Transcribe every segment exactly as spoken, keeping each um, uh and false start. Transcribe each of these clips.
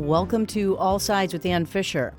Welcome to All Sides with Ann Fisher.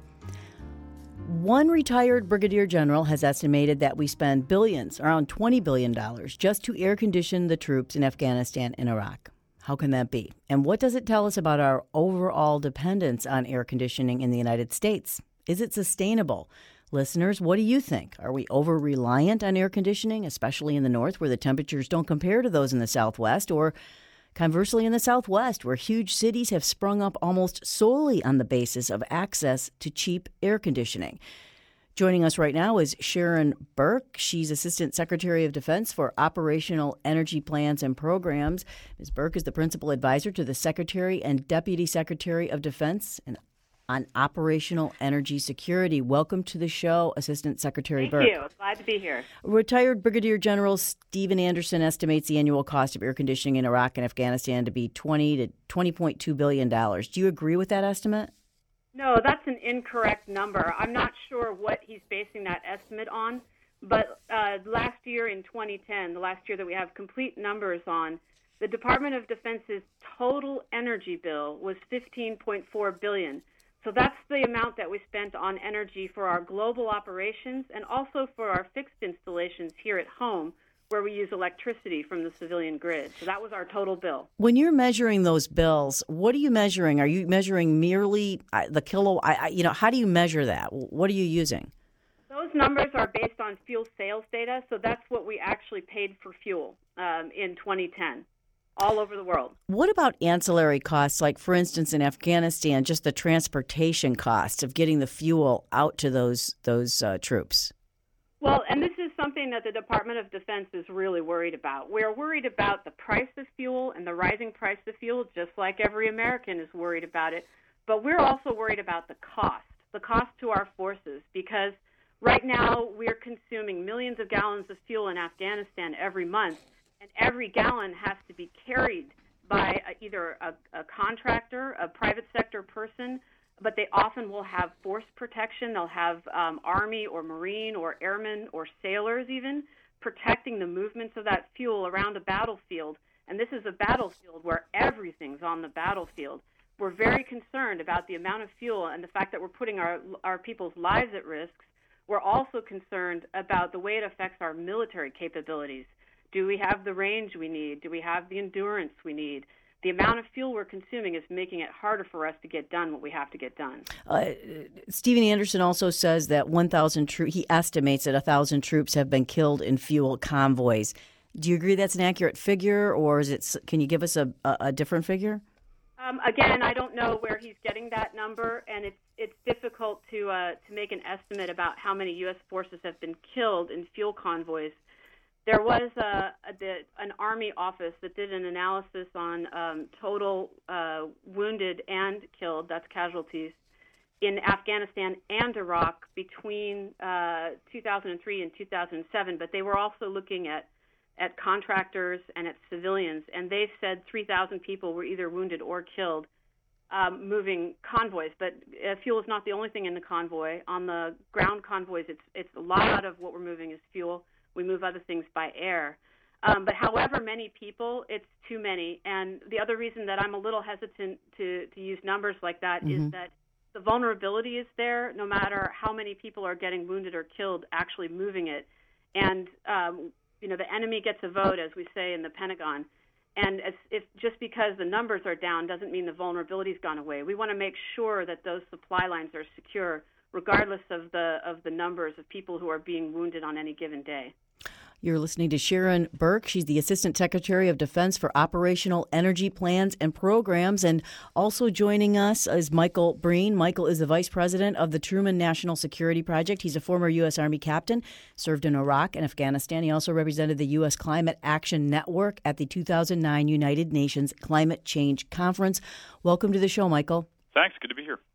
One retired brigadier general has estimated that we spend billions, around twenty billion dollars, just to air condition the troops in Afghanistan and Iraq. How can that be? And what does it tell us about our overall dependence on air conditioning in the United States? Is it sustainable? Listeners, what do you think? Are we over-reliant on air conditioning, especially in the north where the temperatures don't compare to those in the southwest, or conversely in the southwest where huge cities have sprung up almost solely on the basis of access to cheap air conditioning? Joining us right now is Sharon Burke. She's Assistant Secretary of Defense for Operational Energy Plans and Programs. Miz Burke is the Principal Advisor to the Secretary and Deputy Secretary of Defense and on Operational Energy Security. Welcome to the show, Assistant Secretary Thank Burke. Thank you. Glad to be here. Retired Brigadier General Stephen Anderson estimates the annual cost of air conditioning in Iraq and Afghanistan to be twenty to twenty point two billion dollars. Do you agree with that estimate? No, that's an incorrect number. I'm not sure what he's basing that estimate on, but uh, last year in twenty ten, the last year that we have complete numbers on, the Department of Defense's total energy bill was fifteen point four billion dollars. So that's the amount that we spent on energy for our global operations and also for our fixed installations here at home where we use electricity from the civilian grid. So that was our total bill. When you're measuring those bills, what are you measuring? Are you measuring merely the kilo? I, I, you know, how do you measure that? What are you using? Those numbers are based on fuel sales data, so that's what we actually paid for fuel um, in twenty ten. All over the world. What about ancillary costs, like, for instance, in Afghanistan, just the transportation costs of getting the fuel out to those those uh, troops? Well, and this is something that the Department of Defense is really worried about. We're worried about the price of fuel and the rising price of fuel, just like every American is worried about it. But we're also worried about the cost, the cost to our forces, because right now we're consuming millions of gallons of fuel in Afghanistan every month. And every gallon has to be carried by a, either a, a contractor, a private sector person, but they often will have force protection. They'll have um, Army or Marine or Airmen or sailors even protecting the movements of that fuel around a battlefield. And this is a battlefield where everything's on the battlefield. We're very concerned about the amount of fuel and the fact that we're putting our, our people's lives at risk. We're also concerned about the way it affects our military capabilities. Do we have the range we need? Do we have the endurance we need? The amount of fuel we're consuming is making it harder for us to get done what we have to get done. Uh, Stephen Anderson also says that one thousand troops, he estimates that one thousand troops have been killed in fuel convoys. Do you agree that's an accurate figure, or is it? Can you give us a, a, a different figure? Um, again, I don't know where he's getting that number, and it's it's difficult to uh, to make an estimate about how many U S forces have been killed in fuel convoys. There was a, a, the, an Army office that did an analysis on um, total uh, wounded and killed, that's casualties, in Afghanistan and Iraq between uh, two thousand three and two thousand seven, but they were also looking at, at contractors and at civilians, and they said three thousand people were either wounded or killed um, moving convoys. But uh, fuel is not the only thing in the convoy. On the ground convoys, it's, it's a lot of what we're moving is fuel. We move other things by air. Um, but however many people, it's too many. And the other reason that I'm a little hesitant to, to use numbers like that mm-hmm. is that the vulnerability is there no matter how many people are getting wounded or killed actually moving it. And, um, you know, the enemy gets a vote, as we say in the Pentagon. And as, if just because the numbers are down doesn't mean the vulnerability's gone away. We want to make sure that those supply lines are secure regardless of the of the numbers of people who are being wounded on any given day. You're listening to Sharon Burke. She's the Assistant Secretary of Defense for Operational Energy Plans and Programs. And also joining us is Michael Breen. Michael is the Vice President of the Truman National Security Project. He's a former U S. Army captain, served in Iraq and Afghanistan. He also represented the U S. Climate Action Network at the two thousand nine United Nations Climate Change Conference. Welcome to the show, Michael. Thanks. Good to be here.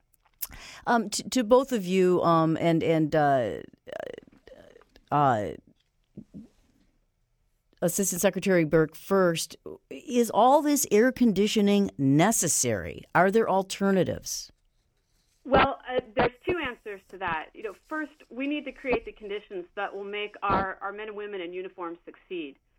Um, to, to both of you, um, and, and uh, uh, Assistant Secretary Burke first, is all this air conditioning necessary? Are there alternatives? Well, uh, there's two answers to that. You know, first, we need to create the conditions that will make our, our men and women in uniform succeed.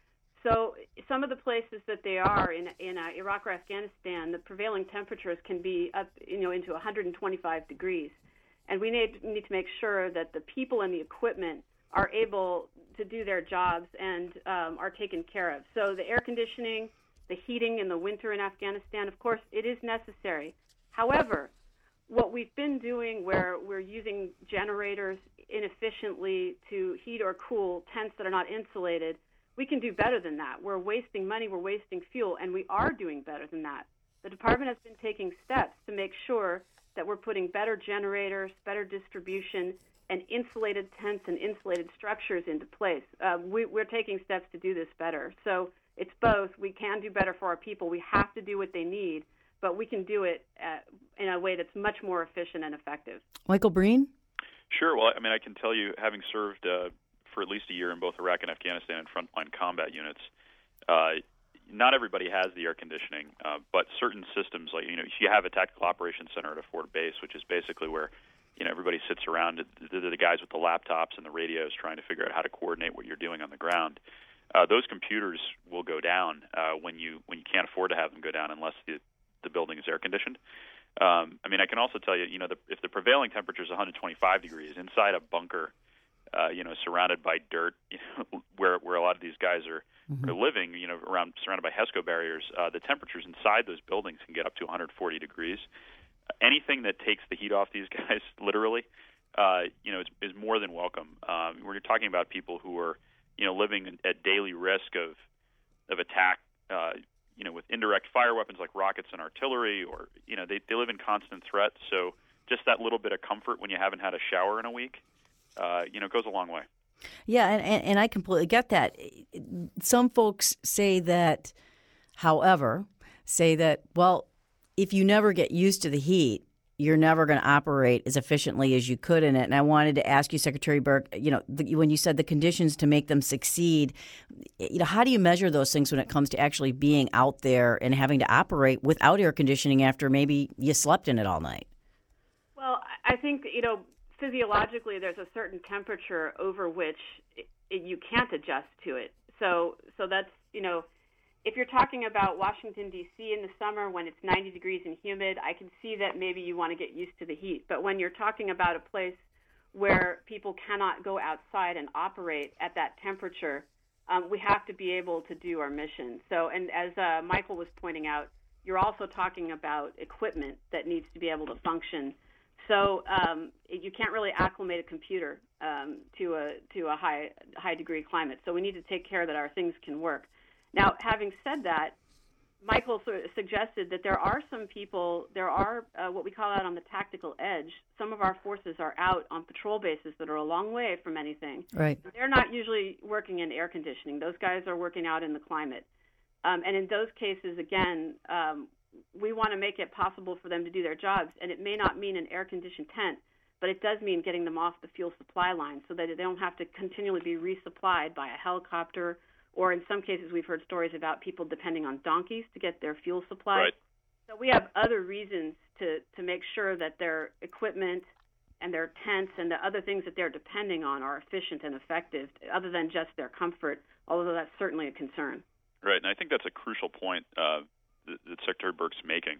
So some of the places that they are in in uh, Iraq or Afghanistan, the prevailing temperatures can be up, you know, into one hundred twenty-five degrees, and we need need to make sure that the people and the equipment are able to do their jobs and um, are taken care of. So the air conditioning, the heating in the winter in Afghanistan, of course, it is necessary. However, what we've been doing where we're using generators inefficiently to heat or cool tents that are not insulated, we can do better than that. We're wasting money, we're wasting fuel, and we are doing better than that. The department has been taking steps to make sure that we're putting better generators, better distribution, and insulated tents and insulated structures into place. Uh, we, we're taking steps to do this better. So it's both. We can do better for our people. We have to do what they need, but we can do it uh, in a way that's much more efficient and effective. Michael Breen? Sure. Well, I mean, I can tell you, having served uh, for at least a year in both Iraq and Afghanistan in frontline combat units, uh, not everybody has the air conditioning, uh, but certain systems, like, you know, if you have a tactical operations center at a forward base, which is basically where, you know, everybody sits around, the, the guys with the laptops and the radios trying to figure out how to coordinate what you're doing on the ground. Uh, those computers will go down uh, when you when you can't afford to have them go down unless the the building is air conditioned. Um, I mean, I can also tell you, you know, the, if the prevailing temperature is one hundred twenty-five degrees inside a bunker, uh, you know, surrounded by dirt, you know, where where a lot of these guys are, mm-hmm. are living, you know, around surrounded by HESCO barriers, uh, the temperatures inside those buildings can get up to one hundred forty degrees. Anything that takes the heat off these guys, literally, uh, you know, is, is more than welcome. Um, we're talking about people who are, you know, living at daily risk of of attack, uh, you know, with indirect fire weapons like rockets and artillery, or, you know, they, they live in constant threat. So just that little bit of comfort when you haven't had a shower in a week, uh, you know, goes a long way. Yeah, and, and, and I completely get that. Some folks say that, however, say that, well, if you never get used to the heat, you're never going to operate as efficiently as you could in it. And I wanted to ask you, Secretary Burke, you know, the, when you said the conditions to make them succeed, you know, how do you measure those things when it comes to actually being out there and having to operate without air conditioning after maybe you slept in it all night? Well, I think, you know, physiologically there's a certain temperature over which it, it, you can't adjust to it. So, so that's, you know, if you're talking about Washington, D C in the summer when it's ninety degrees and humid, I can see that maybe you want to get used to the heat. But when you're talking about a place where people cannot go outside and operate at that temperature, um, we have to be able to do our mission. So, and as uh, Michael was pointing out, you're also talking about equipment that needs to be able to function. So um, you can't really acclimate a computer um, to a to a high high degree climate. So we need to take care that our things can work. Now, having said that, Michael sort of suggested that there are some people, there are uh, what we call out on the tactical edge. Some of our forces are out on patrol bases that are a long way from anything. Right. They're not usually working in air conditioning. Those guys are working out in the climate. Um, and in those cases, again, um, we want to make it possible for them to do their jobs. And it may not mean an air-conditioned tent, but it does mean getting them off the fuel supply line so that they don't have to continually be resupplied by a helicopter, or in some cases we've heard stories about people depending on donkeys to get their fuel supply. Right. So we have other reasons to, to make sure that their equipment and their tents and the other things that they're depending on are efficient and effective, other than just their comfort, although that's certainly a concern. Right, and I think that's a crucial point uh, that, that Secretary Burke's making.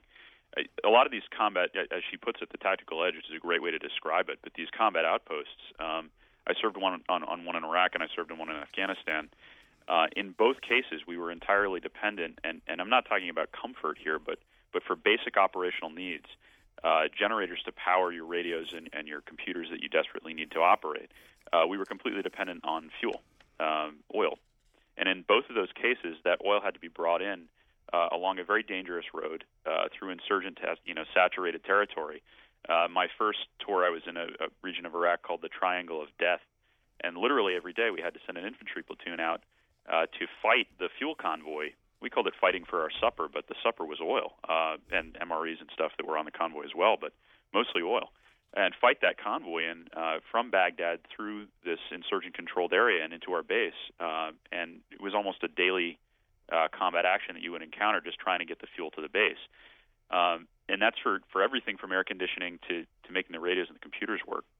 A lot of these combat, as she puts it, the tactical edge, which is a great way to describe it, but these combat outposts, um, I served one on, on one in Iraq and I served in one in Afghanistan. Uh, in both cases, we were entirely dependent, and, and I'm not talking about comfort here, but, but for basic operational needs, uh, generators to power your radios and, and your computers that you desperately need to operate. Uh, we were completely dependent on fuel, um, oil. And in both of those cases, that oil had to be brought in uh, along a very dangerous road uh, through insurgent, you know, saturated territory. Uh, my first tour, I was in a, a region of Iraq called the Triangle of Death, and literally every day we had to send an infantry platoon out Uh, to fight the fuel convoy. We called it fighting for our supper, but the supper was oil uh, and M R Es and stuff that were on the convoy as well, but mostly oil. And fight that convoy in uh, from Baghdad through this insurgent-controlled area and into our base. Uh, and it was almost a daily uh, combat action that you would encounter just trying to get the fuel to the base. Um, and that's for, for everything from air conditioning to, to making the radios and the computers work.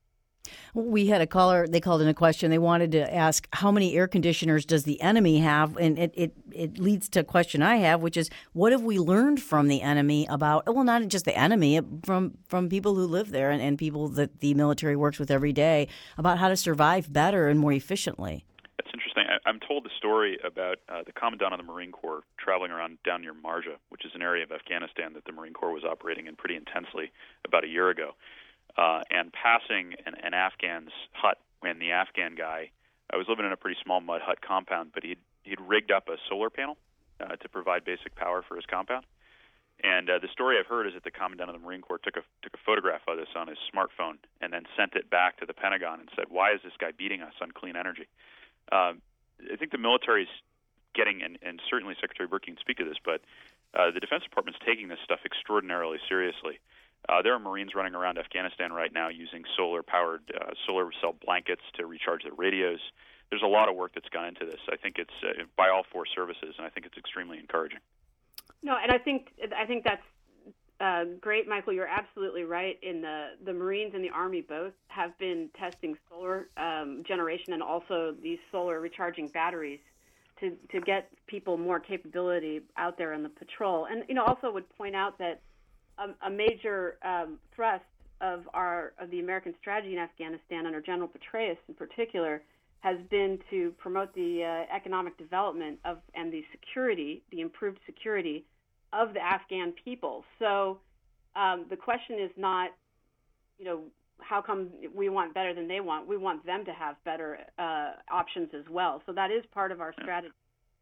We had a caller, they called in a question. They wanted to ask, how many air conditioners does the enemy have? And it, it, it leads to a question I have, which is, what have we learned from the enemy about, well, not just the enemy, from, from people who live there and, and people that the military works with every day about how to survive better and more efficiently? That's interesting. I, I'm told the story about uh, the Commandant of the Marine Corps traveling around down near Marja, which is an area of Afghanistan that the Marine Corps was operating in pretty intensely about a year ago. Uh, and passing an, an Afghan's hut when the Afghan guy, I was living in a pretty small mud hut compound, but he'd, he'd rigged up a solar panel uh, to provide basic power for his compound. And uh, the story I've heard is that the Commandant of the Marine Corps took a, took a photograph of this on his smartphone and then sent it back to the Pentagon and said, why is this guy beating us on clean energy? Uh, I think the military's getting, and, and certainly Secretary Burke can speak to this, but uh, the Defense Department's taking this stuff extraordinarily seriously. Uh, there are Marines running around Afghanistan right now using solar-powered uh, solar cell blankets to recharge their radios. There's a lot of work that's gone into this. I think it's uh, by all four services, and I think it's extremely encouraging. No, and I think I think that's uh, great, Michael. You're absolutely right. In the the Marines and the Army both have been testing solar um, generation and also these solar recharging batteries to to get people more capability out there on the patrol. And you know, also would point out that A, a major um, thrust of our of the American strategy in Afghanistan under General Petraeus in particular has been to promote the uh, economic development of and the security, the improved security of the Afghan people. So um, the question is not, you know, how come we want better than they want? We want them to have better uh, options as well. So that is part of our strategy.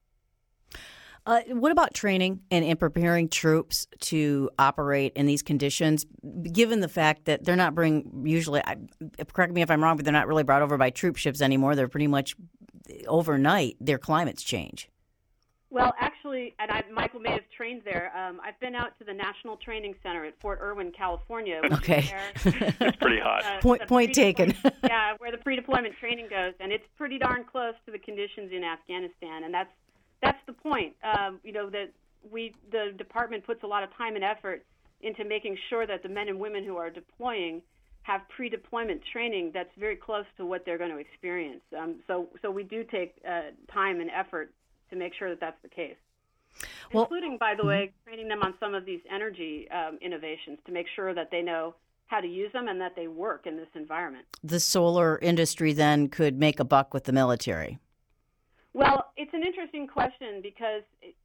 Uh, what about training and, and preparing troops to operate in these conditions, given the fact that they're not bring usually, I, correct me if I'm wrong, but they're not really brought over by troop ships anymore. They're pretty much overnight, their climates change. Well, actually, and I, Michael may have trained there. Um, I've been out to the National Training Center at Fort Irwin, California. Okay. Where, it's pretty hot. Uh, point point taken. Yeah, where the pre-deployment training goes, and it's pretty darn close to the conditions in Afghanistan, and that's That's the point. Um, you know, that we, the department puts a lot of time and effort into making sure that the men and women who are deploying have pre-deployment training that's very close to what they're going to experience. Um, so, so we do take uh, time and effort to make sure that that's the case. Well, including, by the way, training them on some of these energy um, innovations to make sure that they know how to use them and that they work in this environment. The solar industry then could make a buck with the military. Well, it's an interesting question because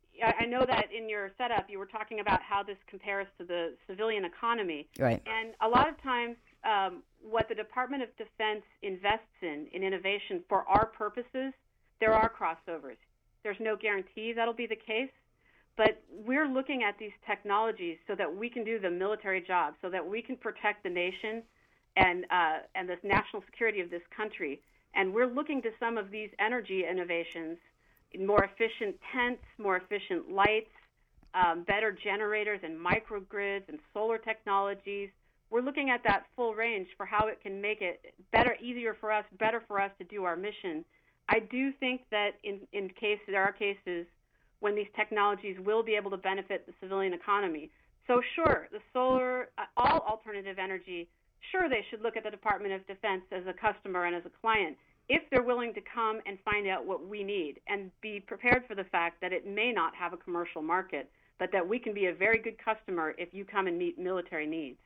I know that in your setup you were talking about how this compares to the civilian economy. Right. And a lot of times um, what the Department of Defense invests in, in innovation for our purposes, there are crossovers. There's no guarantee that'll be the case, but we're looking at these technologies so that we can do the military job, so that we can protect the nation and uh, and the national security of this country. And we're looking to some of these energy innovations, more efficient tents, more efficient lights, um, better generators and microgrids and solar technologies. We're looking at that full range for how it can make it better, easier for us, better for us to do our mission. I do think that in, in case there are cases when these technologies will be able to benefit the civilian economy. So sure, the solar, uh, all alternative energy, sure, they should look at the Department of Defense as a customer and as a client if they're willing to come and find out what we need and be prepared for the fact that it may not have a commercial market, but that we can be a very good customer if you come and meet military needs.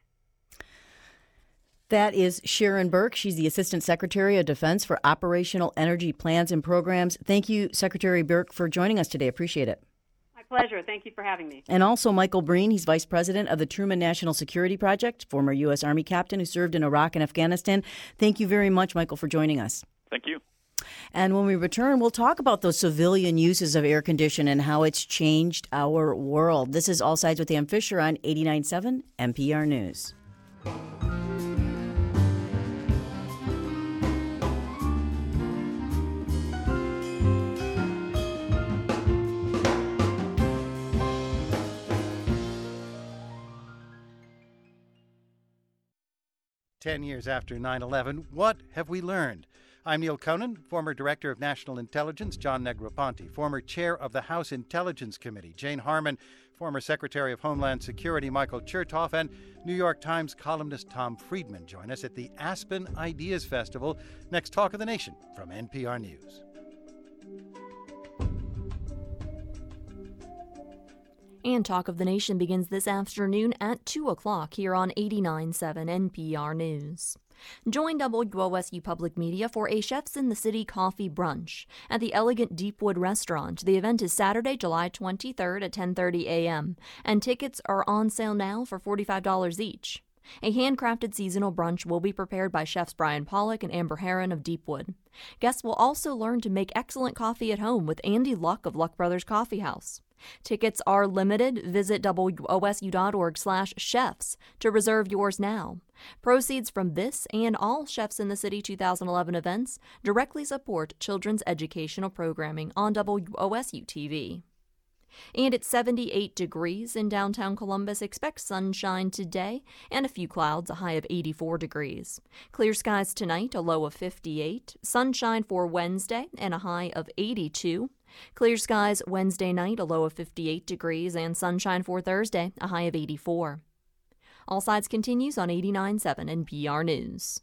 That is Sharon Burke. She's the Assistant Secretary of Defense for Operational Energy Plans and Programs. Thank you, Secretary Burke, for joining us today. Appreciate it. Pleasure. Thank you for having me. And also Michael Breen. He's Vice President of the Truman National Security Project, former U S. Army captain who served in Iraq and Afghanistan. Thank you very much, Michael, for joining us. Thank you. And when we return, we'll talk about those civilian uses of air conditioning and how it's changed our world. This is All Sides with Ann Fisher on eighty-nine point seven N P R News. Ten years after nine eleven, what have we learned? I'm Neil Conan, former Director of National Intelligence, John Negroponte, former Chair of the House Intelligence Committee, Jane Harman, former Secretary of Homeland Security, Michael Chertoff, and New York Times columnist Tom Friedman join us at the Aspen Ideas Festival. Next, Talk of the Nation from N P R News. And Talk of the Nation begins this afternoon at two o'clock here on eighty-nine point seven N P R News. Join W O S U Public Media for a Chefs in the City coffee brunch at the Elegant Deepwood Restaurant. The event is Saturday, July twenty-third at ten thirty a.m., and tickets are on sale now for forty-five dollars each. A handcrafted seasonal brunch will be prepared by chefs Brian Pollock and Amber Heron of Deepwood. Guests will also learn to make excellent coffee at home with Andy Luck of Luck Brothers Coffee House. Tickets are limited. Visit wosu.org slash chefs to reserve yours now. Proceeds from this and all Chefs in the City two thousand eleven events directly support children's educational programming on W O S U T V. And it's seventy-eight degrees in downtown Columbus. Expect sunshine today and a few clouds, a high of eighty-four degrees. Clear skies tonight, a low of fifty-eight. Sunshine for Wednesday and a high of eighty-two. Clear skies Wednesday night, a low of fifty-eight degrees, and sunshine for Thursday, a high of eighty-four. All Sides continues on eighty-nine point seven N P R News.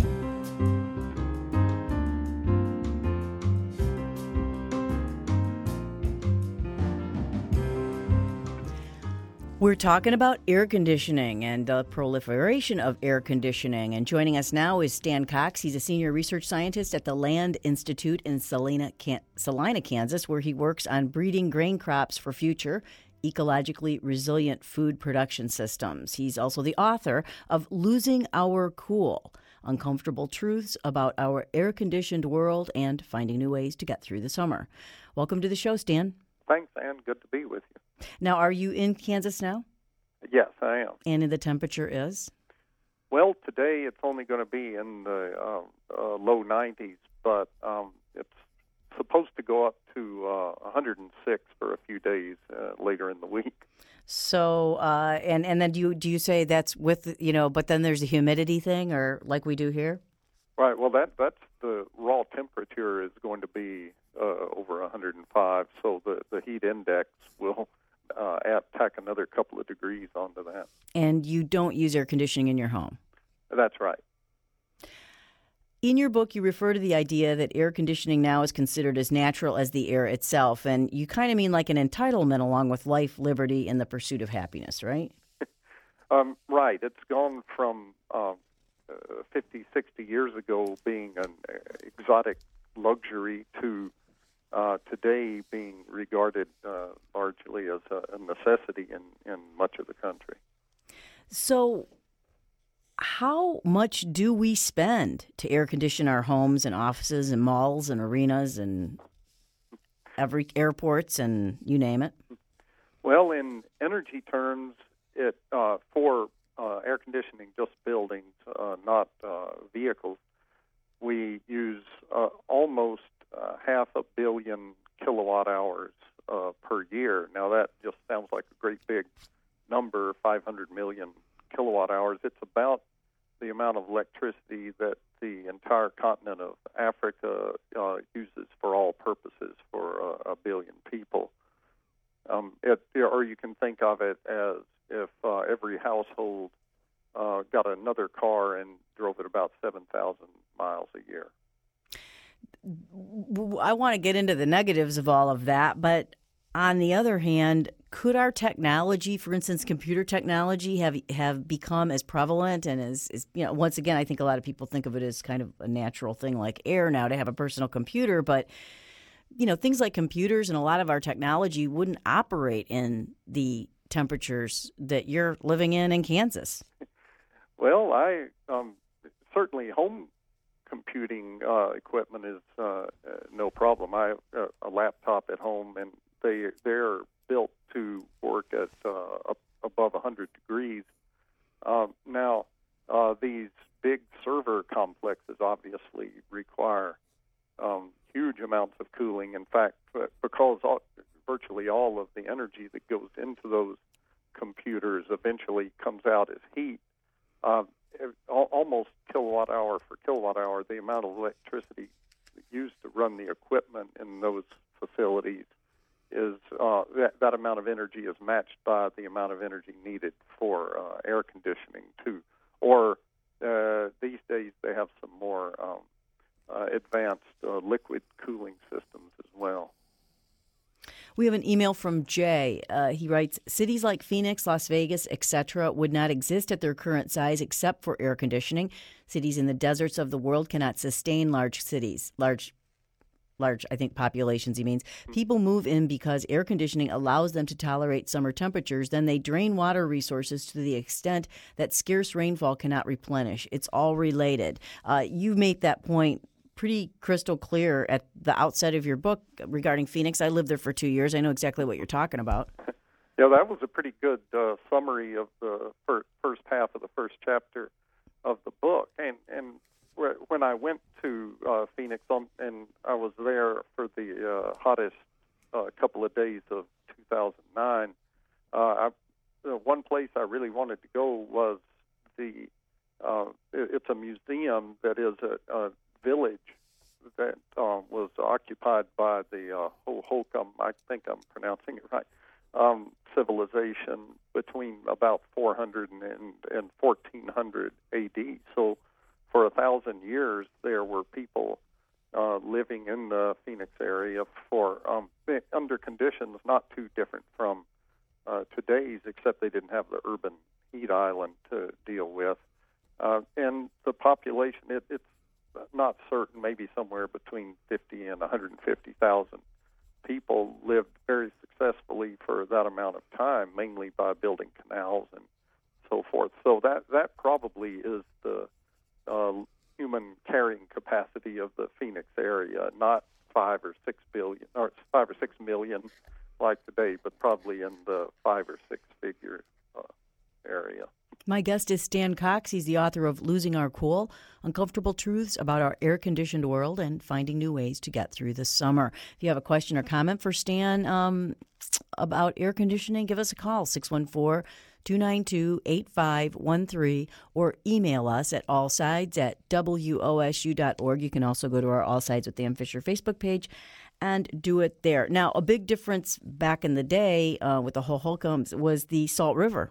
We're talking about air conditioning and the proliferation of air conditioning. And joining us now is Stan Cox. He's a senior research scientist at the Land Institute in Salina, Can- Salina, Kansas, where he works on breeding grain crops for future ecologically resilient food production systems. He's also the author of Losing Our Cool, Uncomfortable Truths About Our Air-Conditioned World and Finding New Ways to Get Through the Summer. Welcome to the show, Stan. Thanks, Ann. Good to be with you. Now, are you in Kansas now? Yes, I am. And the temperature is? Well, today it's only going to be in the uh, uh, low nineties, but um, it's supposed to go up to uh, one hundred six for a few days uh, later in the week. So, uh, and, and then do you, do you say that's with, you know, but then there's a humidity thing, or like we do here? Right. Well, that that's the raw temperature is going to be uh, over one hundred five, so the, the heat index will uh, add, tack another couple of degrees onto that. And you don't use air conditioning in your home? That's right. In your book, you refer to the idea that air conditioning now is considered as natural as the air itself, and you kind of mean like an entitlement along with life, liberty, and the pursuit of happiness, right? um, right. It's gone from uh, fifty, sixty years ago being an exotic luxury to uh, today being regarded uh, largely as a, a necessity in, in much of the country. So how much do we spend to air condition our homes and offices and malls and arenas and every airports and you name it? Well, in energy terms, it uh, for uh, air conditioning just buildings, uh, not uh, vehicles, we use uh, almost uh, half a billion kilowatt hours uh, per year. Now that just sounds like a great big number, five hundred million kilowatt hours. It's about the amount of electricity that the entire continent of Africa uh, uses for all purposes for uh, a billion people. Um, it, or you can think of it as if uh, every household uh, got another car and drove it about seven thousand miles a year. I want to get into the negatives of all of that, but on the other hand, could our technology, for instance, computer technology, have have become as prevalent and as, as, you know, once again, I think a lot of people think of it as kind of a natural thing like air now to have a personal computer, but, you know, things like computers and a lot of our technology wouldn't operate in the temperatures that you're living in in Kansas. Well, I um, certainly home computing uh, equipment is uh, uh, no problem. I have uh, a laptop at home, and they they're built to work at uh, up above one hundred degrees. Um, now, uh, these big server complexes obviously require um, huge amounts of cooling. In fact, because all, virtually all of the energy that goes into those computers eventually comes out as heat, uh, almost kilowatt hour for kilowatt hour, the amount of electricity used to run the equipment in those facilities is uh, that, that amount of energy is matched by the amount of energy needed for uh, air conditioning too. Or uh, these days they have some more um, uh, advanced uh, liquid cooling systems as well. We have an email from Jay. Uh, he writes, cities like Phoenix, Las Vegas, et cetera would not exist at their current size except for air conditioning. Cities in the deserts of the world cannot sustain large cities, large, large, I think, populations, he means. People move in because air conditioning allows them to tolerate summer temperatures. Then they drain water resources to the extent that scarce rainfall cannot replenish. It's all related. Uh, you made that point pretty crystal clear at the outset of your book regarding Phoenix. I lived there for two years. I know exactly what you're talking about. Yeah, that was a pretty good uh, summary of the fir- first half of the first chapter of the book. And and wh- when I went to uh, Phoenix, um, and I was there for the uh, hottest uh, couple of days of two thousand nine, uh, I, uh, one place I really wanted to go was the, uh, it, it's a museum that is a, a village that uh, was occupied by the uh, Hohokam, I think I'm pronouncing it right, um, civilization between about four hundred and, and fourteen hundred A D. So for a thousand years, there were people uh, living in the Phoenix area for um, under conditions not too different from uh, today's, except they didn't have the urban heat island to deal with. Uh, and the population, it, it's not certain, maybe somewhere between fifty and one hundred fifty thousand people lived very successfully for that amount of time, mainly by building canals and so forth. So that, that probably is the uh, human carrying capacity of the Phoenix area, not five or six billion, or five or six million like today, but probably in the five or six figure uh, area. My guest is Stan Cox. He's the author of Losing Our Cool, Uncomfortable Truths About Our Air-Conditioned World and Finding New Ways to Get Through the Summer. If you have a question or comment for Stan um, about air conditioning, give us a call, six one four, two nine two, eight five one three, or email us at allsides at W O S U dot org. You can also go to our All Sides with Dan Fisher Facebook page and do it there. Now, a big difference back in the day uh, with the Hohokams was the Salt River.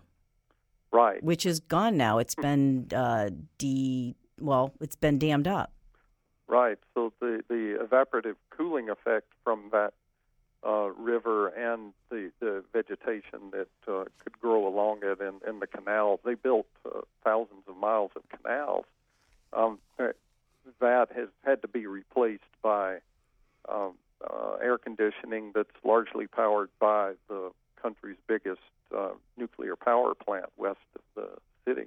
Right. Which is gone now. It's been uh, de well, it's been dammed up. Right. So the, the evaporative cooling effect from that uh, river and the, the vegetation that uh, could grow along it and, and the canal, they built uh, thousands of miles of canals. Um, that has had to be replaced by um, uh, air conditioning that's largely powered by the country's biggest Uh, nuclear power plant west of the city.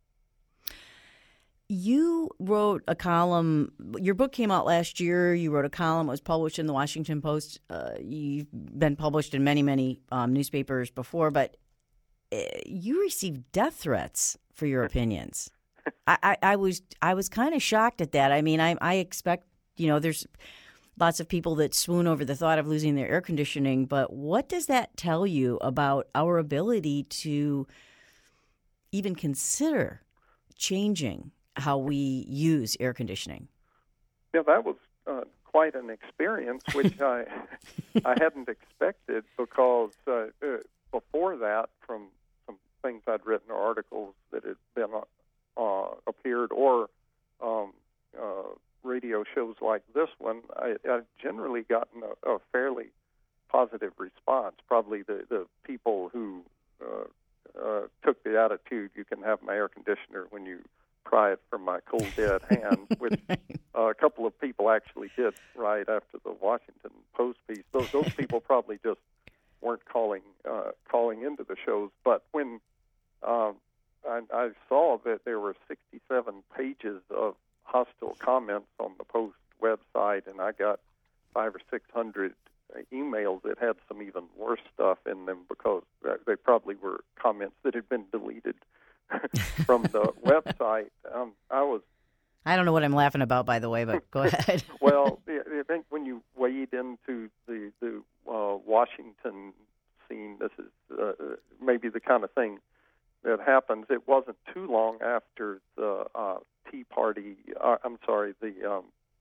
You wrote a column. Your book came out last year. You wrote a column. It was published in the Washington Post. Uh, you've been published in many, many um, newspapers before, but uh, you received death threats for your opinions. I, I, I was I was kind of shocked at that. I mean, I, I expect, you know, there's lots of people that swoon over the thought of losing their air conditioning, but what does that tell you about our ability to even consider changing how we use air conditioning? Yeah, that was uh, quite an experience, which I I hadn't expected because uh, uh, before that, from some things I'd written or articles that had been uh, appeared or um, uh, radio shows like this one, I, I've generally gotten a, a fairly positive response. Probably the, the people who uh, uh, took the attitude, you can have my air conditioner when you pry it from my cold dead hands, which uh, a couple of people actually did right after the Washington Post piece. Those, those people probably just weren't calling uh, calling into the shows. But when um, I, I saw that there were sixty-seven pages of hostile comments on the Post website, and I got five or six hundred emails that had some even worse stuff in them because they probably were comments that had been deleted from the website. Um, I was. I don't know what I'm laughing about, by the way, but go ahead. Well, I think when you wade into the the uh, Washington scene, this is uh, maybe the kind of thing that happens. It wasn't too long after the uh, Tea Party. Uh, I'm sorry, the um,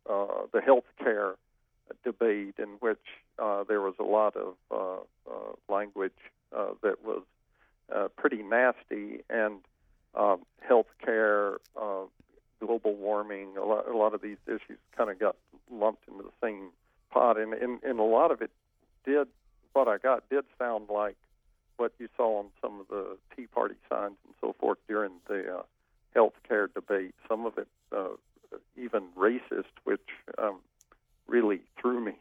uh, the health care debate, in which uh, there was a lot of uh, uh, language uh, that was uh, pretty nasty, and um, health care, uh, global warming, a lot, a lot of these issues kind of got lumped into the same pot, and, and, and a lot of it did, what I got did sound like what you saw on some of the Tea Party signs and so forth during the uh, health care debate. Some of it uh, even racist, which um, really threw me.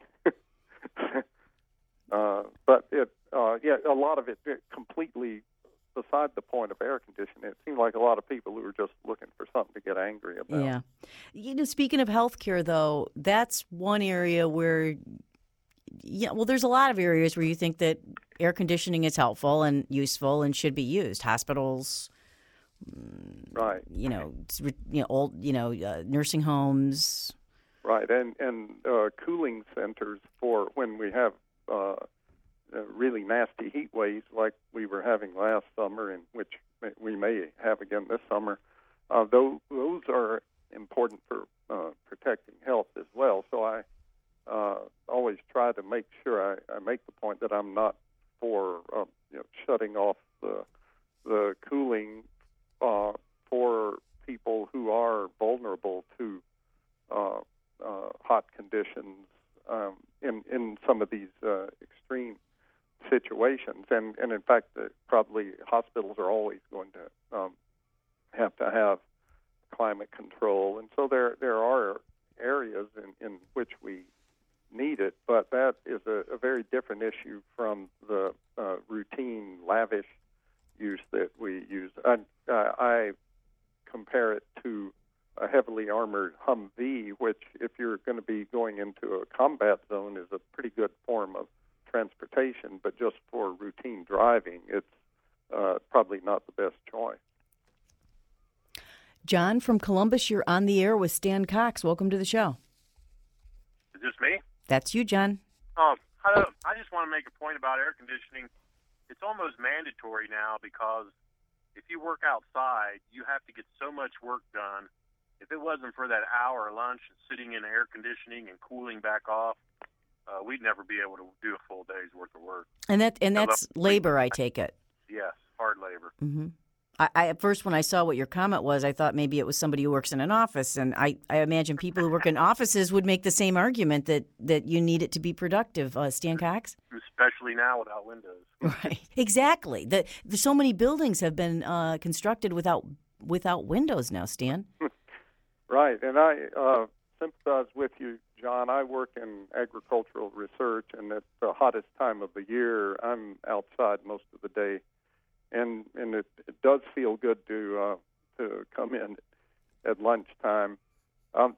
uh, but it, uh, yeah, a lot of it, it completely beside the point of air conditioning. It seemed like a lot of people who were just looking for something to get angry about. Yeah. You know, speaking of healthcare, though, that's one area where, yeah, well, there's a lot of areas where you think that air conditioning is helpful and useful and should be used. Hospitals, right? You know, you know, old, you know, uh, nursing homes, right? And and uh, cooling centers for when we have uh, uh, really nasty heat waves like we were having last summer, and which we may have again this summer. Uh, those those are important for uh, protecting health as well. So I uh, always try to make sure I, I make the point that I'm not for uh, you know, shutting off the the cooling uh, for people who are vulnerable to uh, uh, hot conditions um, in in some of these uh, extreme situations. And and in fact, uh, probably hospitals are always going to um, have to have climate control, and so there there are areas in, in which we need it, but that is a, a very different issue from the uh, routine, lavish use that we use. I, uh, I compare it to a heavily armored Humvee, which, if you're going to be going into a combat zone, is a pretty good form of transportation, but just for routine driving, it's uh, probably not the best choice. John from Columbus, you're on the air with Stan Cox. Welcome to the show. Is this me? That's you, John. Um, I, I just want to make a point about air conditioning. It's almost mandatory now because if you work outside, you have to get so much work done. If it wasn't for that hour lunch and sitting in air conditioning and cooling back off, uh, we'd never be able to do a full day's worth of work. And that and that's labor, I take it. Yes, hard labor. Mm-hmm. I, I at first, when I saw what your comment was, I thought maybe it was somebody who works in an office, and I, I imagine people who work in offices would make the same argument that, that you need it to be productive. Uh, Stan Cox? Especially now without windows. Right, exactly. The, the, so many buildings have been uh, constructed without without windows now, Stan. Right, and I uh, sympathize with you, John. I work in agricultural research, and at the hottest time of the year, I'm outside most of the day. And and it, it does feel good to uh, to come in at lunchtime, um,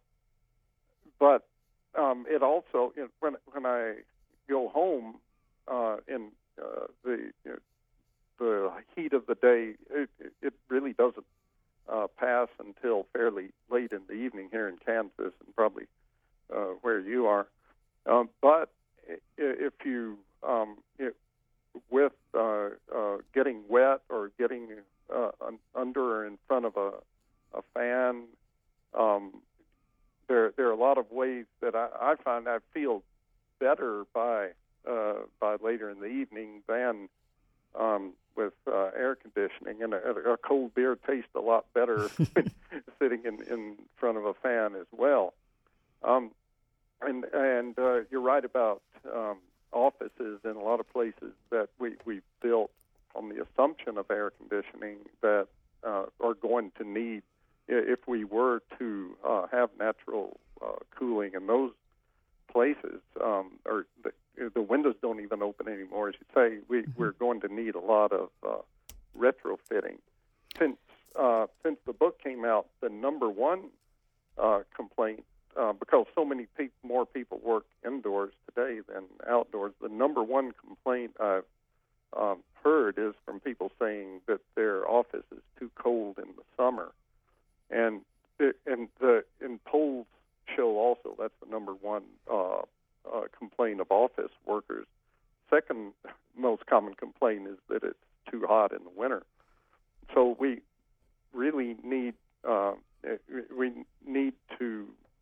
but um, it also you know, when when I go home uh, in uh, the you know, the heat of the day, it, it really doesn't uh, pass until fairly late in the evening here in Kansas, and probably uh, where you are. Um, but if you um, it, with uh, uh, getting wet or getting uh, un- under or in front of a, a fan, um, there there are a lot of ways that I, I find I feel better by uh, by later in the evening than um, with uh, air conditioning. And a, a cold beer tastes a lot better sitting in, in front of a fan as well. Um, and and uh, you're right about um, offices in a lot of places that we, we built on the assumption of air conditioning that uh, are going to need, if we were to uh, have natural uh, cooling in those places, um, or the, the windows don't even open anymore, as you say, we, mm-hmm. we're going to need a lot of uh, retrofitting. Since, uh, since the book came out, the number one uh, complaint, Uh, because so many pe- more people work indoors today than outdoors, the number one complaint I've um, heard is from people saying that their office is too cold in the summer. And it, and the and polls show also that's the number one uh, uh, complaint of office workers. Second most common complaint is that it's too hot in the winter. So we really need uh, we need to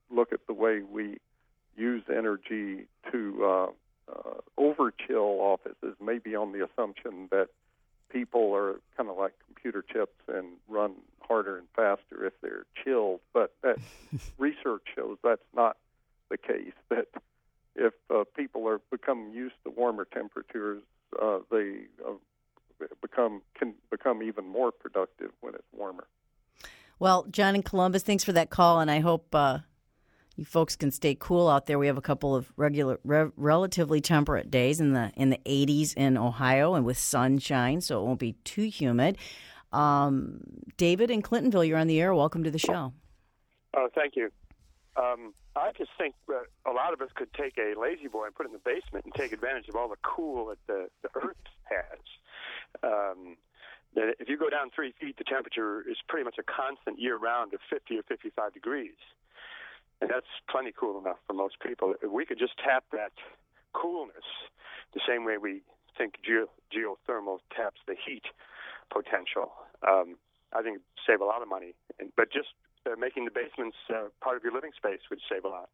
look at the way we use energy to uh, uh, over-chill offices, maybe on the assumption that people are kind of like computer chips and run harder and faster if they're chilled. But that research shows that's not the case, that if uh, people are become used to warmer temperatures, uh, they uh, become can become even more productive when it's warmer. Well, John in Columbus, thanks for that call, and I hope uh, you folks can stay cool out there. We have a couple of regular, re- relatively temperate days in the in the eighties in Ohio, and with sunshine, so it won't be too humid. Um, David in Clintonville, you're on the air. Welcome to the show. Oh, thank you. Um, I just think that a lot of us could take a lazy boy and put it in the basement and take advantage of all the cool that the, the Earth has. Um, that if you go down three feet, the temperature is pretty much a constant year-round of fifty or fifty-five degrees. And that's plenty cool enough for most people. If we could just tap that coolness the same way we think ge- geothermal taps the heat potential, um, I think it would save a lot of money. And, but just uh, making the basements uh, part of your living space would save a lot.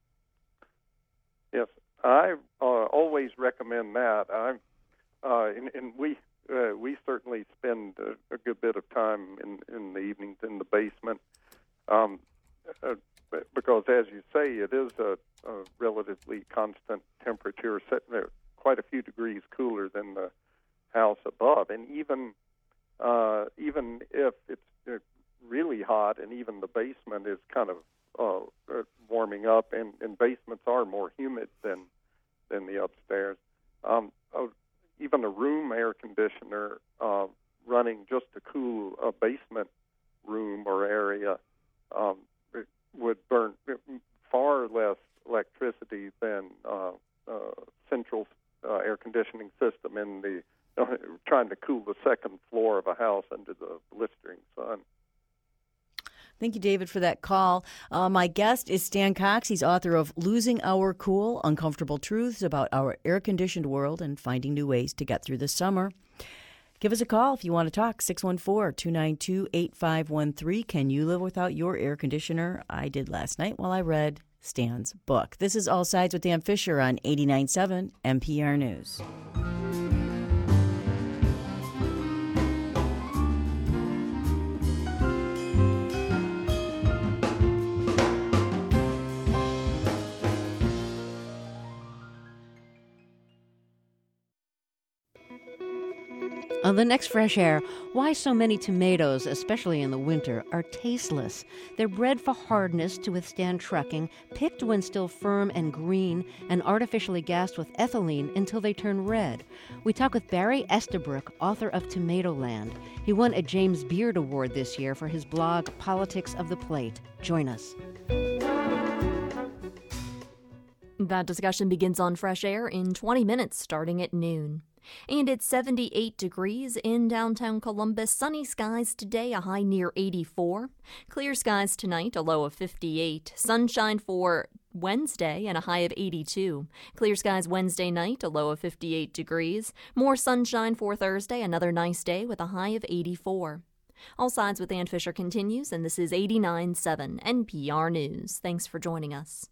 Yes, I uh, always recommend that. I uh, and, and we uh, we certainly spend a, a good bit of time in, in the evenings in the basement, um, uh, because, as you say, it is a, a relatively constant temperature, set, uh, quite a few degrees cooler than the house above, and even uh, even if it's uh, really hot, and even the basement is kind of uh, uh, warming up, and, and basements are more humid than than the upstairs. Um, uh, even a room air conditioner uh, running just to cool a basement room or area um, it would burn far less electricity than uh, uh, central uh, air conditioning system in the uh, trying to cool the second floor of a house under the blistering sun. Thank you, David, for that call. Uh, my guest is Stan Cox. He's author of Losing Our Cool, Uncomfortable Truths About Our Air-Conditioned World and Finding New Ways to Get Through the Summer. Give us a call if you want to talk, six one four, two nine two, eight five one three. Can you live without your air conditioner? I did last night while I read Stan's book. This is All Sides with Dan Fisher on eighty-nine point seven N P R News. On the next Fresh Air, why so many tomatoes, especially in the winter, are tasteless. They're bred for hardness to withstand trucking, picked when still firm and green, and artificially gassed with ethylene until they turn red. We talk with Barry Estabrook, author of Tomatoland. He won a James Beard Award this year for his blog, Politics of the Plate. Join us. That discussion begins on Fresh Air in twenty minutes, starting at noon. And it's seventy-eight degrees in downtown Columbus. Sunny skies today, a high near eighty-four. Clear skies tonight, a low of fifty-eight. Sunshine for Wednesday and a high of eighty-two. Clear skies Wednesday night, a low of fifty-eight degrees. More sunshine for Thursday, another nice day with a high of eighty-four. All Sides with Dan Fisher continues, and this is eighty-nine point seven N P R News. Thanks for joining us.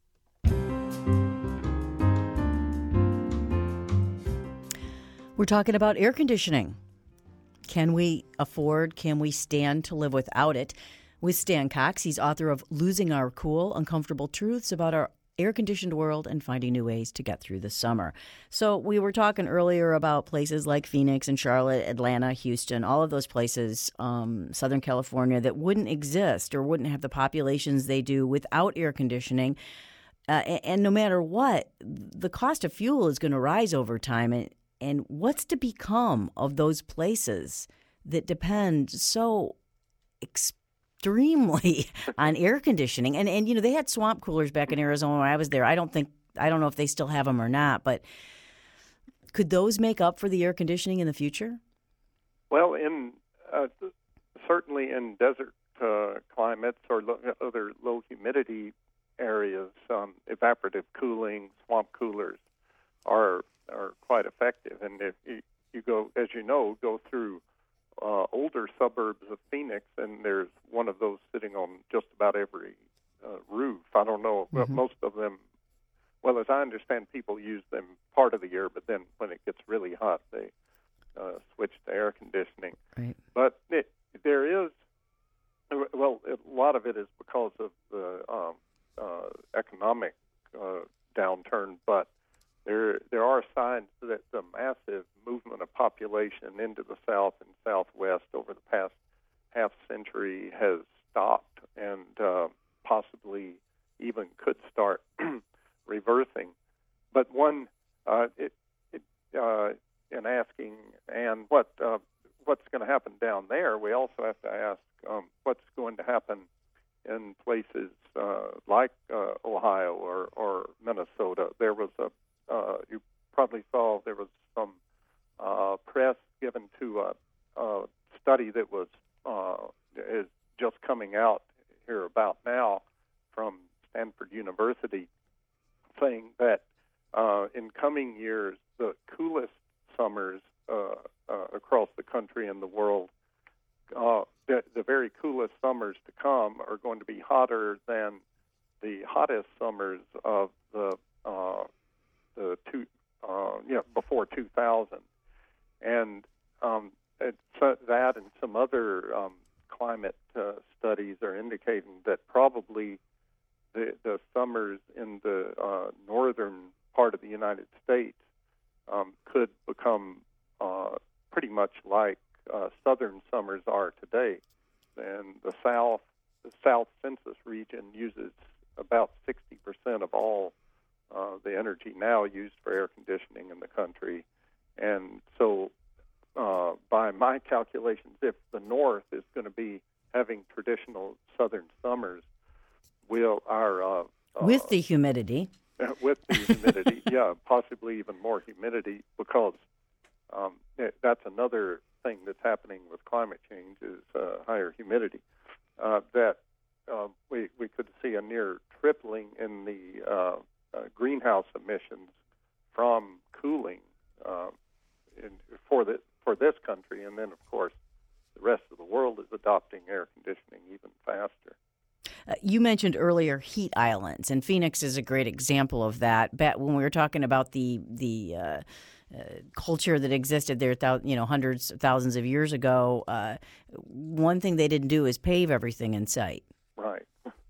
We're talking about air conditioning. Can we afford, can we stand to live without it? With Stan Cox, he's author of Losing Our Cool, Uncomfortable Truths About Our Air-Conditioned World and Finding New Ways to Get Through the Summer. So we were talking earlier about places like Phoenix and Charlotte, Atlanta, Houston, all of those places, um, Southern California, that wouldn't exist or wouldn't have the populations they do without air conditioning. Uh, and, and no matter what, the cost of fuel is going to rise over time. And And what's to become of those places that depend so extremely on air conditioning? And, and you know, they had swamp coolers back in Arizona when I was there. I don't think, I don't know if they still have them or not, but could those make up for the air conditioning in the future? Well, in uh, certainly in desert uh, climates or lo- other low humidity areas, um, evaporative cooling, swamp coolers are are quite effective. And if you, you go, as you know, go through uh, older suburbs of Phoenix, and there's one of those sitting on just about every uh, roof. I don't know, but Mm-hmm. most of them, well, as I understand, people use them part of the year, but then when it gets really hot, they uh, switch to air conditioning. Right. But it, there is, well, a lot of it is because of the um, uh, economic uh, downturn, but there there are signs that the massive movement of population into the South and Southwest over the past half century has stopped and uh, possibly even could start reversing. But one, uh, it, it, uh, in asking Anne what uh, what's going to happen down there, we also have to ask um, what's going to happen in places uh, like uh, Ohio or, or Minnesota. There was a uh, you probably saw there was some uh, press given to a, a study that was uh, is just coming out here about now from Stanford University, saying that uh, in coming years the coolest summers uh, uh, across the country and the world, uh, the, the very coolest summers to come are going to be hotter than the hottest summers of the uh, the two uh, you know, before two thousand, and um, it's, uh, that and some other um, climate uh, studies are indicating that probably the, the summers in the uh, northern part of the United States um, could become uh, pretty much like uh, southern summers are today. And the South, the South Census region uses about sixty percent of all uh, the energy now used for air conditioning in the country. And so uh, by my calculations, if the North is going to be having traditional southern summers, will our uh, with uh, the humidity, with the humidity, yeah, possibly even more humidity, because um, that's another thing that's happening with climate change is uh, higher humidity. Uh, that uh, we we could see a near tripling in the uh, uh, greenhouse emissions from cooling uh, in, for the for this country, and then of course the rest of the world is adopting air conditioning even faster. Uh, you mentioned earlier heat islands, and Phoenix is a great example of that. But when we were talking about the the uh, uh, culture that existed there, thou- you know, hundreds of thousands of years ago, uh, one thing they didn't do is pave everything in sight. Right.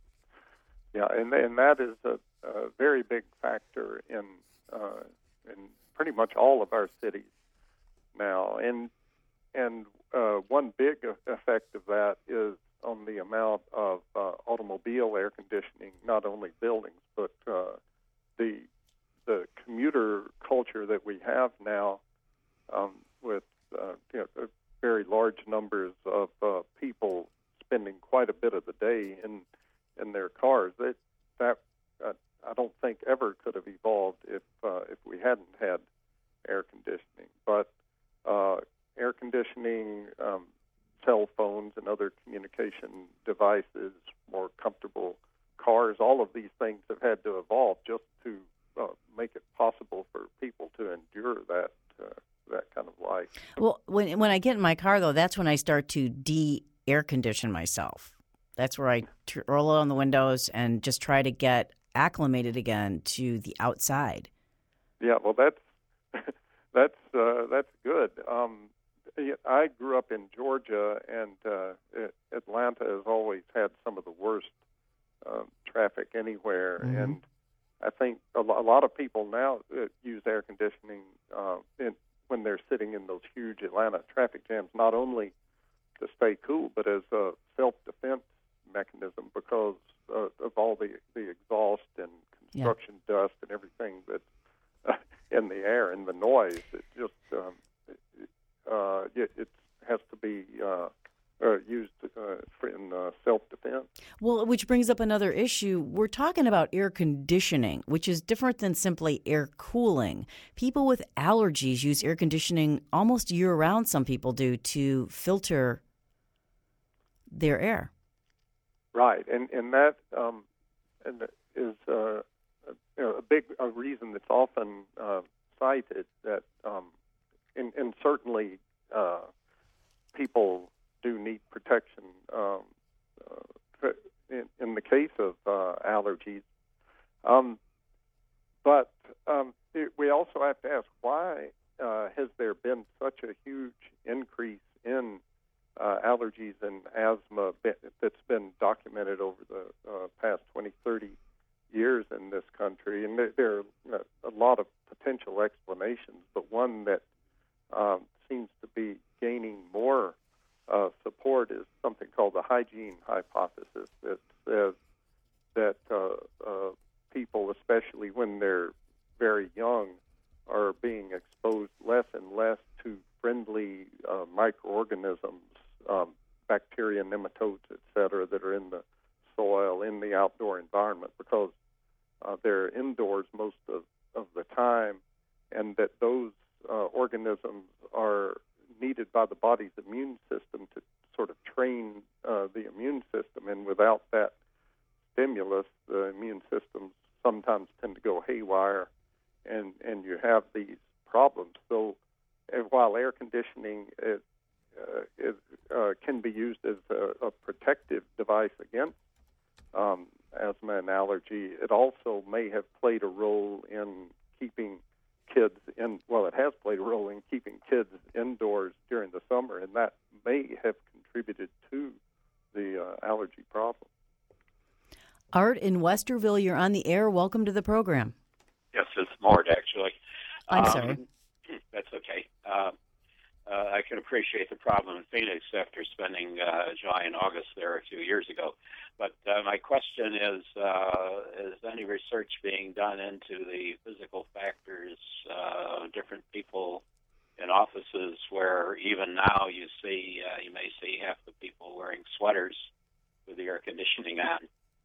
Yeah, and and that is a, a very big factor in uh, in pretty much all of our cities now, and and uh, one big effect of that is on the amount of uh, automobile air conditioning, not only buildings, but uh, the the commuter culture that we have now, um, with uh, you know, very large numbers of uh, people spending quite a bit of the day in in their cars. That that uh, I don't think ever could have evolved if uh, if we hadn't had air conditioning. But uh, air conditioning. Um, cell phones and other communication devices, more comfortable cars, all of these things have had to evolve just to uh, make it possible for people to endure that uh, that kind of life. Well, when when I get in my car, though, that's when I start to de-air condition myself. That's where I t- roll on the windows and just try to get acclimated again to the outside. Yeah, well, that's that's uh, that's good. Um, I grew up in Georgia, and uh, Atlanta has always had some of the worst uh, traffic anywhere. Mm-hmm. And I think a lot of people now use air conditioning uh, in, when they're sitting in those huge Atlanta traffic jams, not only to stay cool, but as a self-defense mechanism because uh, of all the, the exhaust and construction yeah. dust and everything that's uh, in the air and the noise. It just um, Uh, it, it has to be uh, uh, used uh, for in uh, self-defense. Well, which brings up another issue. We're talking about air conditioning, which is different than simply air cooling. People with allergies use air conditioning almost year-round, some people do, to filter their air. Right, and and that um, and is uh, you know, a big a reason that's often uh, cited that um, And, and certainly, uh, people do need protection. Um, uh, in, in the case of uh, allergies. Um, but um, it, we also have to ask, why uh, has there been such a huge increase in uh, allergies and asthma that's been documented over the uh, past twenty, thirty years in this country? And there, there are a lot of potential explanations, but one that um, seems to be gaining more uh, support is something called the hygiene hypothesis, that says that uh, uh, people, especially when they're very young, are being exposed less and less to friendly uh, microorganisms, um, bacteria, nematodes, et cetera, that are in the soil, in the outdoor environment, because uh, they're indoors most of, of the time, and that those uh, organisms are needed by the body's immune system to sort of train uh, the immune system, and without that stimulus, the immune systems sometimes tend to go haywire, and, and you have these problems. So uh, while air conditioning is, uh, is, uh, can be used as a, a protective device against um, asthma and allergy, it also may have played a role in keeping kids in, well, it has played a role in keeping kids indoors during the summer, and that may have contributed to the uh, allergy problem. Art in Westerville, you're on the air. Welcome to the program. Yes, it's Mort, actually. I'm um, sorry. That's okay. Uh, uh, I can appreciate the problem in Phoenix after spending uh, July and August there a few years ago. But uh, my question is, uh, is any research being done into the physical factors, uh, different people in offices where even now you see, uh, you may see half the people wearing sweaters with the air conditioning on?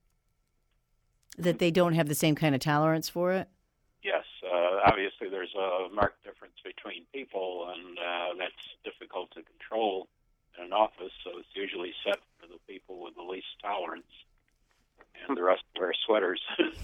That they don't have the same kind of tolerance for it? Yes, uh, obviously there's a marked difference between people, and uh, that's difficult to control in an office, so it's usually set for the people with the least tolerance, and the rest wear sweaters.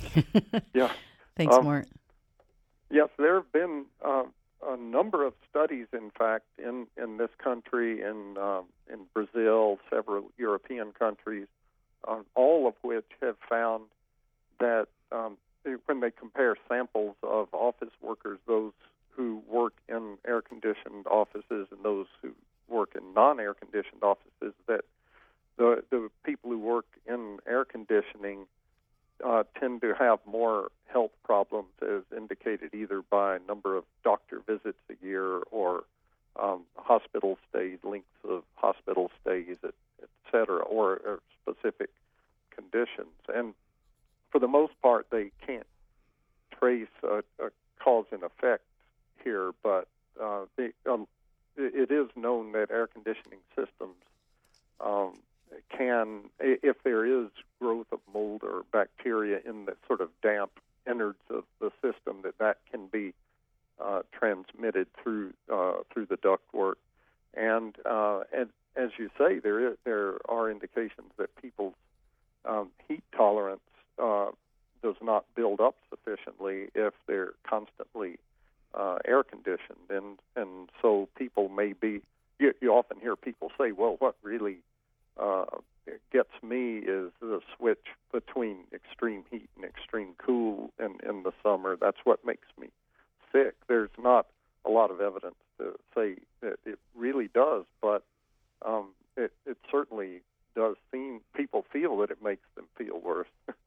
Yeah. Thanks, um, Mort. Yes, there have been uh, a number of studies, in fact, in, in this country, in, um, in Brazil, several European countries, uh, all of which have found that um, when they compare samples of office workers, those who work in air-conditioned offices and those who work in non-air conditioned offices, that the the people who work in air conditioning uh, tend to have more health problems, as indicated either by number of doctor visits a year or um, hospital stays, lengths of hospital stays, et, et cetera, or, or specific conditions. And for the most part, they can't trace a, a cause and effect here, but uh, they, um, it is known that air conditioning systems um, can, if there is growth of mold or bacteria in the sort of damp innards of the system, that that can be uh, transmitted through uh, through the ductwork. And uh, and as you say, there is, there are indications that people's um, heat tolerance uh, does not build up sufficiently if they're constantly uh, air conditioned, and and so people may be. You, you often hear people say, "Well, what really uh, gets me is the switch between extreme heat and extreme cool in, in the summer. That's what makes me sick." There's not a lot of evidence to say that it really does, but um, it, it certainly does seem, people feel that it makes them feel worse.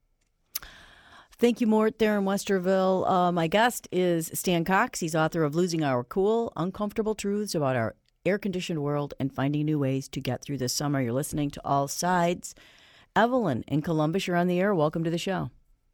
Thank you, Mort, there in Westerville. Uh, my guest is Stan Cox. He's author of Losing Our Cool, Uncomfortable Truths About Our Air-Conditioned World and Finding New Ways to Get Through this Summer. You're listening to All Sides. Evelyn in Columbus, you're on the air. Welcome to the show.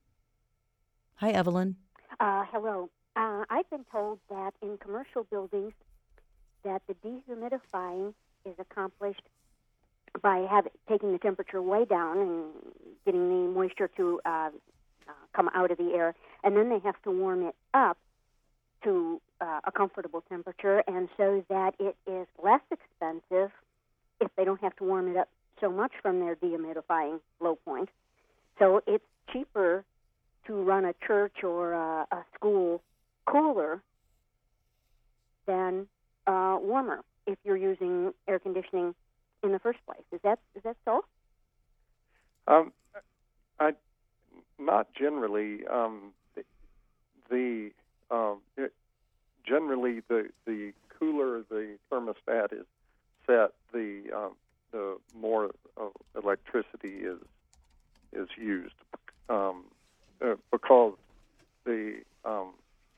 Hi, Evelyn. Uh, hello. Uh, I've been told that in commercial buildings that the dehumidifying is accomplished by having, taking the temperature way down and getting the moisture to uh, uh, come out of the air, and then they have to warm it up to uh, a comfortable temperature, and so that it is less expensive if they don't have to warm it up so much from their dehumidifying low point. So it's cheaper to run a church or a, a school cooler than uh, warmer if you're using air conditioning in the first place. Is that is that so? Um, I not generally. Um, the the um, it, generally the the cooler the thermostat is set, the um, the more uh, electricity is is used, um, uh, because the um,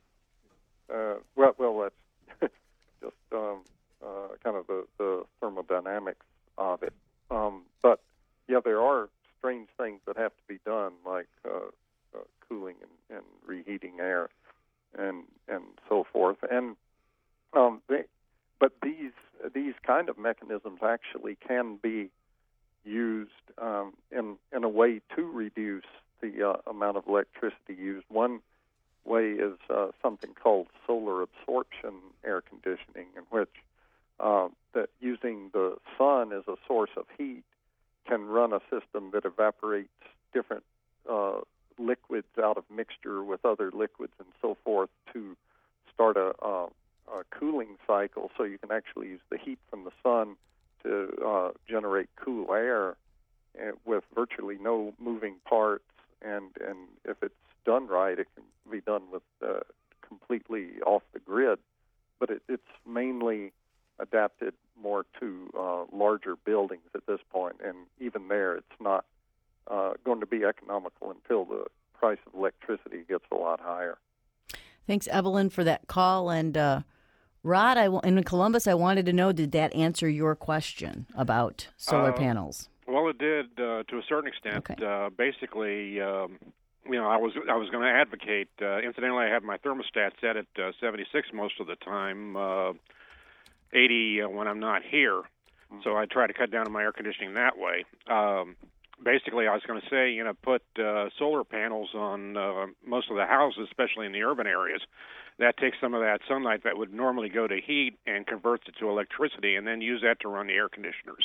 uh, well well that's just um, uh, kind of the, the thermodynamics of it. Um, but yeah, there are strange things that have to be done, like uh, uh, cooling and, and reheating air, and and so forth. And um, they, but these these kind of mechanisms actually can be used um, in in a way to reduce the uh, amount of electricity used. One way is uh, something called solar absorption air conditioning, in which uh, that using the sun as a source of heat can run a system that evaporates different uh, liquids out of mixture with other liquids and so forth to start a, a, a cooling cycle, so you can actually use the heat from the sun to uh, generate cool air uh, with virtually no moving parts, and, and if it's done right, it can be done with uh, completely off the grid. But it, it's mainly adapted more to uh, larger buildings at this point, and even there, it's not uh, going to be economical until the price of electricity gets a lot higher. Thanks, Evelyn, for that call. And uh, Rod, I, in Columbus, I wanted to know, did that answer your question about solar uh, panels? Well, it did uh, to a certain extent. Okay. Uh, basically, um, you know, I was I was going to advocate. Uh, incidentally, I have my thermostat set at uh, seventy-six most of the time, uh, eighty uh, when I'm not here. So I try to cut down on my air conditioning that way. Um, basically, I was going to say, you know, put uh, solar panels on uh, most of the houses, especially in the urban areas. That takes some of that sunlight that would normally go to heat and converts it to electricity, and then use that to run the air conditioners.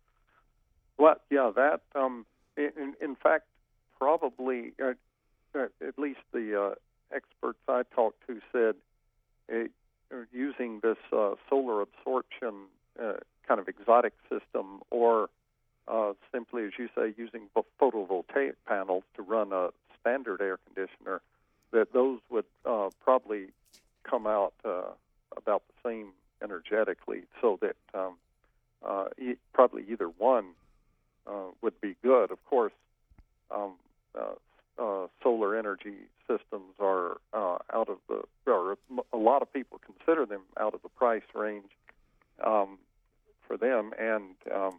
Well, yeah, that, um, in, in fact, probably, uh, uh, at least the uh, experts I talked to said uh, using this uh, solar absorption uh, kind of exotic system, or uh, simply, as you say, using photovoltaic panels to run a standard air conditioner, that those would uh, probably come out uh, about the same energetically, so that um, uh, e- probably either one uh, would be good. Of course, um, uh, uh, solar energy systems are uh, out of the, or a lot of people consider them out of the price range um, for them, and um,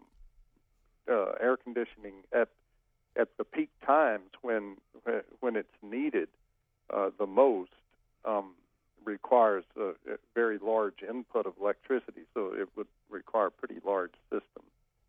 uh, air conditioning at at the peak times when when it's needed uh, the most um, requires a, a very large input of electricity, so it would require a pretty large system.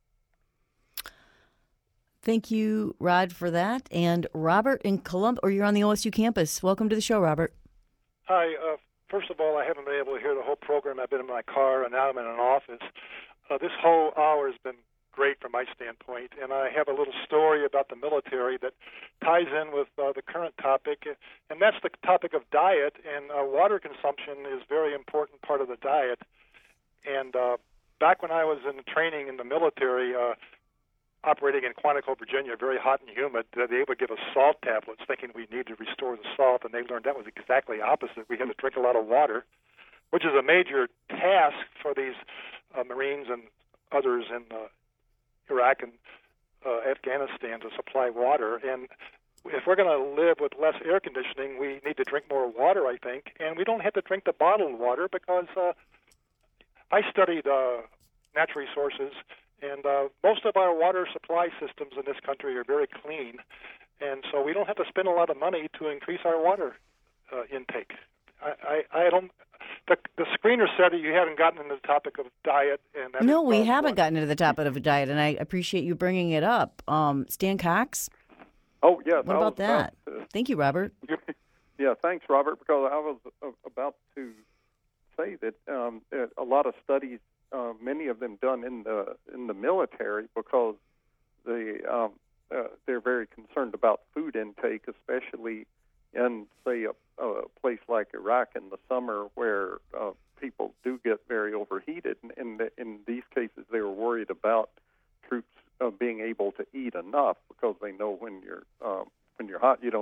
Thank you, Rod, for that. And Robert in Columbus, or you're on the O S U campus. Welcome to the show, Robert. Hi. Uh, first of all, I haven't been able to hear the whole program. I've been in my car, and now I'm in an office. Uh, this whole hour has been great from my standpoint, and I have a little story about the military that ties in with uh, the current topic, and that's the topic of diet, and uh, water consumption is a very important part of the diet. And uh, back when I was in training in the military, uh, operating in Quantico, Virginia, very hot and humid, uh, they would give us salt tablets thinking we needed to restore the salt, and they learned that was exactly opposite. We had to drink a lot of water, which is a major task for these uh, Marines and others in uh, Iraq and uh, Afghanistan to supply water. And if we're going to live with less air conditioning, we need to drink more water, I think. And we don't have to drink the bottled water, because uh, I studied uh, natural resources, and uh, most of our water supply systems in this country are very clean. And so we don't have to spend a lot of money to increase our water uh, intake. I, I, I don't... The, the screener said that you haven't gotten into the topic of diet. And that No, we haven't gotten into the topic of diet, and I appreciate you bringing it up. Um, Stan Cox? Oh, yes. What about that? About to, Thank you, Robert. Yeah, thanks, Robert, because I was about to say that um, a lot of studies, uh, many of them done in the in the military, because the um, uh, they're very concerned about food intake, especially in, say, a, a place like Iraq in the summer, where uh, people do get very overheated. And in, the, in these cases, they were worried about troops uh, being able to eat enough, because they know when you're um, when you're hot, you don't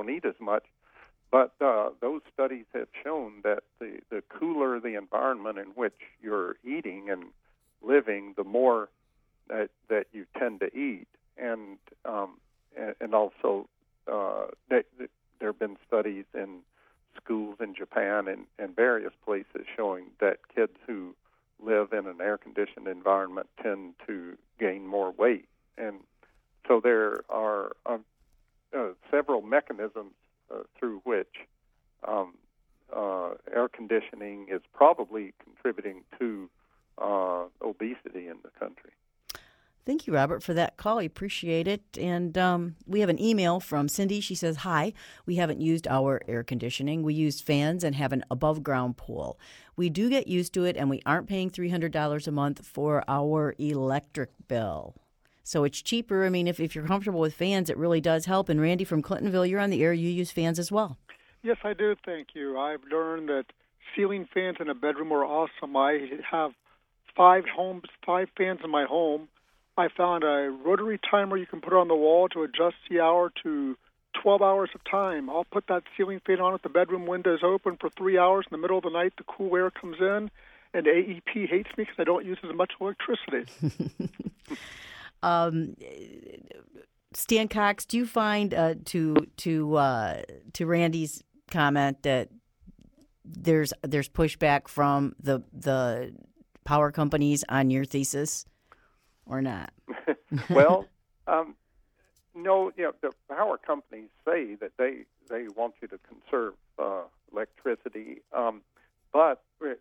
environment in which you're eating and living, the more that, that you tend to eat. And um, and, and also, uh, they, they, there have been studies in schools in Japan and, and various places showing that kids who live in an air-conditioned environment tend to gain more weight. And so there are um, uh, several mechanisms uh, through which um, uh, air conditioning is probably contributing to uh, obesity in the country. Thank you, Robert, for that call. We appreciate it. And um, we have an email from Cindy. She says, hi, we haven't used our air conditioning. We use fans and have an above-ground pool. We do get used to it, and we aren't paying three hundred dollars a month for our electric bill. So it's cheaper. I mean, if, if you're comfortable with fans, it really does help. And Randy from Clintonville, you're on the air. You use fans as well. Yes, I do. Thank you. I've learned that ceiling fans in a bedroom are awesome. I have five homes, five fans in my home. I found a rotary timer you can put on the wall to adjust the hour to twelve hours of time. I'll put that ceiling fan on if the bedroom window is open for three hours. In the middle of the night, the cool air comes in, and A E P hates me because I don't use as much electricity. um, Stan Cox, do you find uh, to to uh, to Randy's comment that there's there's pushback from the the power companies on your thesis? Or not? Well, um, no, you know, the power companies say that they, they want you to conserve uh, electricity, um, but the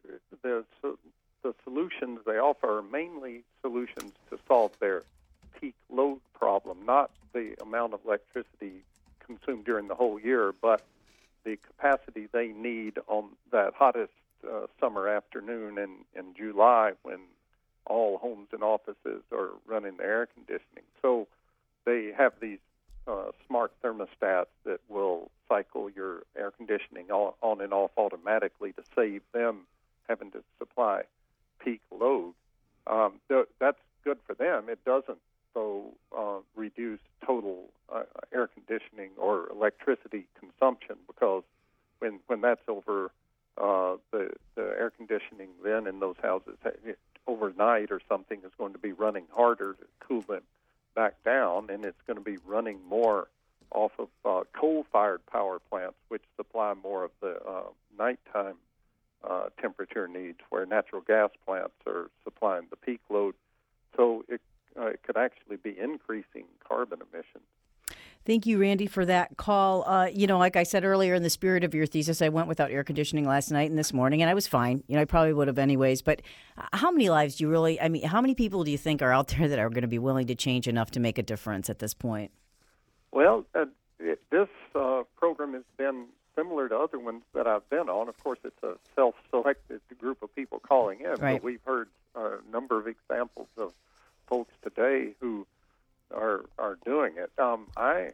the solutions they offer are mainly solutions to solve their peak load problem, not the amount of electricity consumed during the whole year, but the capacity they need on that hottest uh, summer afternoon in, in July when all homes and offices are running the air conditioning. So they have these uh, smart thermostats that will cycle your air conditioning on, on and off automatically to save them having to supply peak load. Um, th- that's good for them. It doesn't, though, uh, reduce total uh, air conditioning or electricity consumption, because when when that's over, uh, the, the air conditioning then in those houses, it, overnight or something, is going to be running harder to cool them back down, and it's going to be running more off of uh, coal-fired power plants, which supply more of the uh, nighttime uh, temperature needs, where natural gas plants are supplying the peak load. So it, uh, it could actually be increasing carbon emissions. Thank you, Randy, for that call. Uh, you know, like I said earlier, in the spirit of your thesis, I went without air conditioning last night and this morning, and I was fine. You know, I probably would have anyways. But how many lives do you really, I mean, how many people do you think are out there that are going to be willing to change enough to make a difference at this point? Well, uh, it, this uh, program has been similar to other ones that I've been on. Of course, it's a self-selected group of people calling in, right. But we've heard a number of examples of folks today who are are doing it. Um, I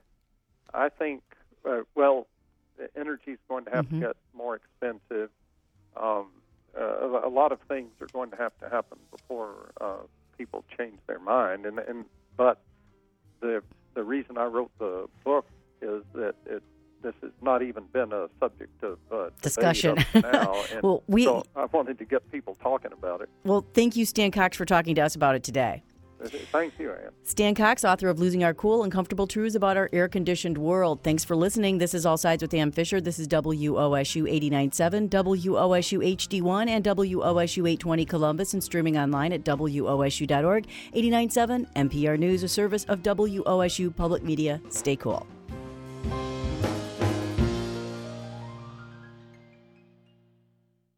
I think uh, well, energy is going to have mm-hmm. to get more expensive. Um, uh, a lot of things are going to have to happen before uh, people change their mind. And and but the the reason I wrote the book is that it this has not even been a subject of uh, discussion up to now. And well, we so I wanted to get people talking about it. Well, thank you, Stan Cox, for talking to us about it today. Thank you, Ann. Stan Cox, author of Losing Our Cool, Uncomfortable Truths About Our Air-Conditioned World. Thanks for listening. This is All Sides with Ann Fisher. This is W O S U eighty-nine point seven, W O S U H D one, and W O S U eight twenty Columbus, and streaming online at W O S U dot org. eighty-nine point seven N P R News, a service of W O S U Public Media. Stay cool.